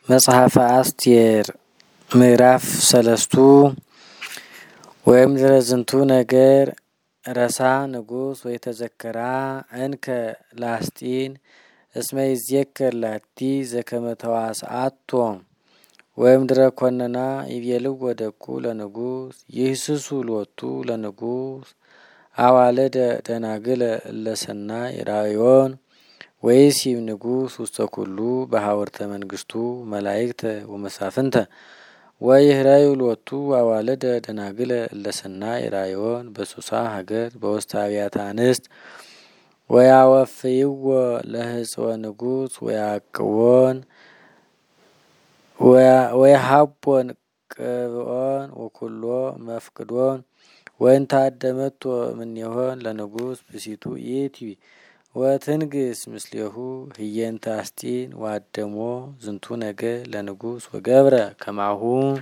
መጽሐፈ አስቴር ምዕራፍ 3 ወይም ዝንቱ ነገር ረሳ ንጉስ ወይተዘከራ እንከ ላስጢን እስመ ይዝየከር ላቲ ዘከመ ተዋስአቶ ወይም ድረኮነና ይቤልው ወደቁ ለንጉስ ይህስሱ ሎቱ ለንጉስ አዋለደ ደናግለ ለሰናይ ራዮን ወይሲም ንጉስ ውስተ ኩሉ በሐወርተ መንግስቱ መላእክተ ወመሳፍንተ ወይህራዩ ሎቱ አዋለደ ደናግለ ለሰናይ ራዮን በሱሳ ሀገር በውስተ አብያተ አንስት ወያወፍይዎ ለህጽወ ንጉስ ወያቅዎን ወያሃቦን ቅብኦን ወኩሎ መፍቅዶን ወንታደመቶ ምን ይሆን ለንጉስ ብሲቱ ይእቲ ወትንግስ ምስሌሁ ህየንተ አስጢን ዋደሞ ዝንቱ ነገር ለንጉስ ወገብረ ከማሁ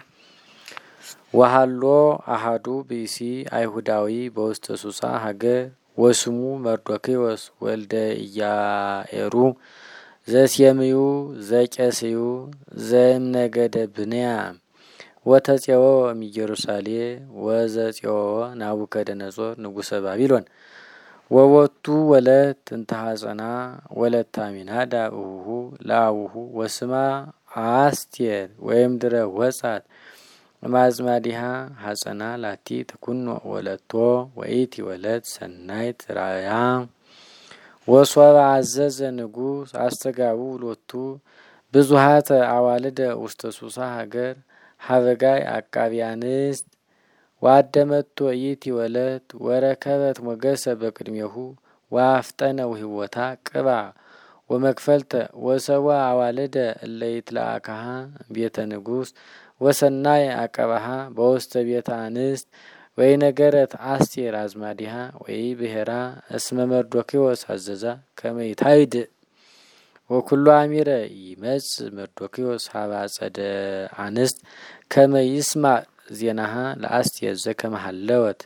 ወሃሎ አሃዱ ቢሲ አይሁዳዊ በውስተ ሱሳ ሀገር ወስሙ መርዶክዮስ ወልደ ኢያኤሩ ዘስየምዩ ዘቄስዩ ዘእምነገደ ብንያም ወተጼዎ እምኢየሩሳሌም ወዘጼዎ ናቡከደነጾር ንጉሰ ባቢሎን ወወቱ ወለት እንተሐጸና ወለታ ሚናዳ እሁሁ ለአቡሁ ወስማ አስቴር ወይም ድረ ወጻት ማዝማዲሃ ሐጸና ላቲ ትኩኖ ወለቶ ወኢቲ ወለት ሰናይት ራያ ወሶባ አዘዘ ንጉስ አስተጋቡ ሎቱ ብዙሃተ አዋልደ ውስተ ሱሳ ሀገር ሀበጋይ አቃቢያንስት ዋደመቶ ይእቲ ወለት ወረከበት ሞገሰ በቅድሜሁ ዋፍጠነ ውህወታ ቅባ ወመክፈልተ ወሰዋ አዋልደ እለይትላአካሃ ቤተ ንጉስ ወሰናይ አቀባሃ በውስተ ቤተ አንስት ወይ ነገረት አስቴር አዝማዲሃ ወይ ብሔራ እስመ መርዶክዮስ አዘዛ ከመይታይድ ወኩሉ አሚረ ይመጽ መርዶክዮስ ሀባ ጸደ አንስት ከመይስማ ዜናሃ ለአስቴር ዘከመሃለወት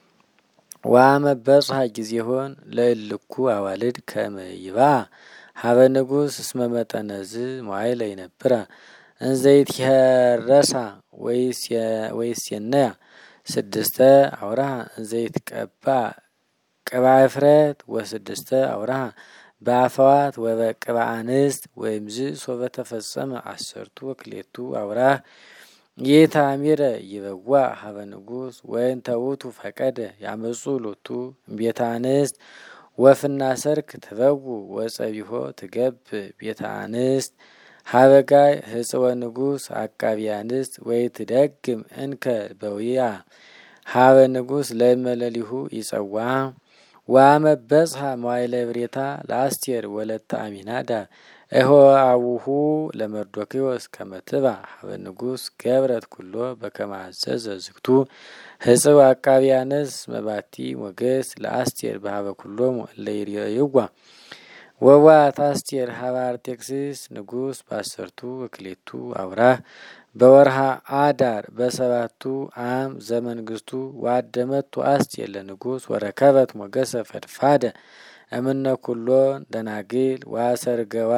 ዋመበጽሐ ጊዜሆን ለእልኩ አዋልድ ከመይባ ሀበ ንጉስ እስመ መጠነዝ መዋይለ ይነብራ እንዘይት ያረሳ ወይስየነያ ስድስተ አውራሃ እንዘይት ቀባ ቅባ እፍረት ወስድስተ አውራሃ በአፈዋት ወበቅባ አንስት ወይምዝ ሶበ ተፈጸመ 10 ወክሌቱ አውራህ የታሚረ ይበዋ ሀበ ንጉስ ወይን ተውቱ ፈቀደ ያመጹ ሎቱ ቤተ አንስት ወፍና ሰርክ ትበው ወጸቢሆ ትገብ ቤተ አንስት ሀበጋይ ህጽወ ንጉስ አቃቢ አንስት ወይ ትደግም እንከ በውያ ሀበ ንጉስ ለመለሊሁ ይጸዋ ዋመበጽሐ መዋይለ ብሬታ ለአስቴር ወለተ አሚናዳ እሆ አቡሁ ለመርዶክዮስ ከመትባ ሀበ ንጉስ ገብረት ኩሎ በከመ አዘዘ ዝግቱ ህጽው አቃቢያንስ መባቲ ሞገስ ለአስቴር በሀበ ኩሎሙ እለ ይርእይዋ ወዋት አስቴር ሀበ አርጤክስስ ንጉስ በ10 ወክሌቱ አውራህ በወርሃ አዳር በ7 አም ዘመንግስቱ ዋደመቱ አስቴር ለንጉስ ወረከበት ሞገሰ ፈድፋደ እምነ ኩሎን ደናግል ዋሰርገዋ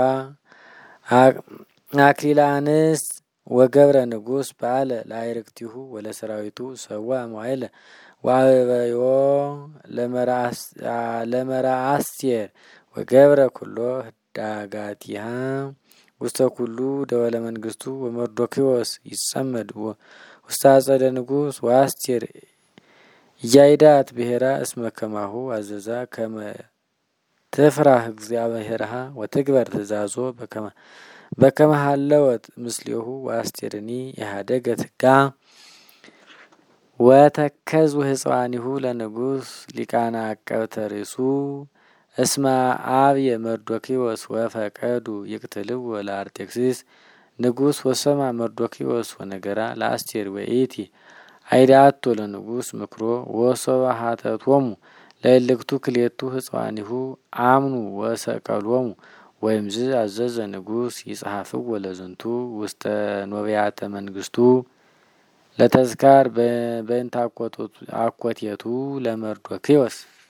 አክሊለ አንስት ወገብረ ንጉስ በአለ ላይርክቲሁ ወለሰራዊቱ ሰዋ መዋይለ ዋበዮ ለመራ አስቴር ወገብረ ኩሎ ዳጋቲሃ ውስተ ኩሉ ደወለ መንግስቱ ወመርዶክዮስ ይጸመድ ውስተ አጸደ ንጉስ ወአስቴር እያይዳት ብሔራ እስመ ከማሁ አዘዛ ከመ ተፍራህ እግዚአብሔርሃ ወትግበር ትእዛዞ በከመ ሃለወት ምስሌሁ ወአስቴርኒ የሃደገት ጋ ወተከዙ ህጽዋኒሁ ለንጉስ ሊቃና አቀብተ ርእሱ እስመ አብየ መርዶክዮስ ወፈቀዱ ይቅትልው ለአርጤክስስ ንጉስ ወሰማ መርዶክዮስ ወነገራ ለአስቴር ወኢቲ አይዳቶ ለንጉስ ምክሮ ወሶባ ሀተቶሙ ለእልክቱ ክሌቱ ህጽዋኒሁ አምኑ ወሰቀሎሙ ወይምዝ አዘዘ ንጉስ ይጽሐፍው ወለዝንቱ ውስተ ኖቢያተ መንግስቱ ለተዝካር በእንተ አኮቴቱ ለመርዶክዮስ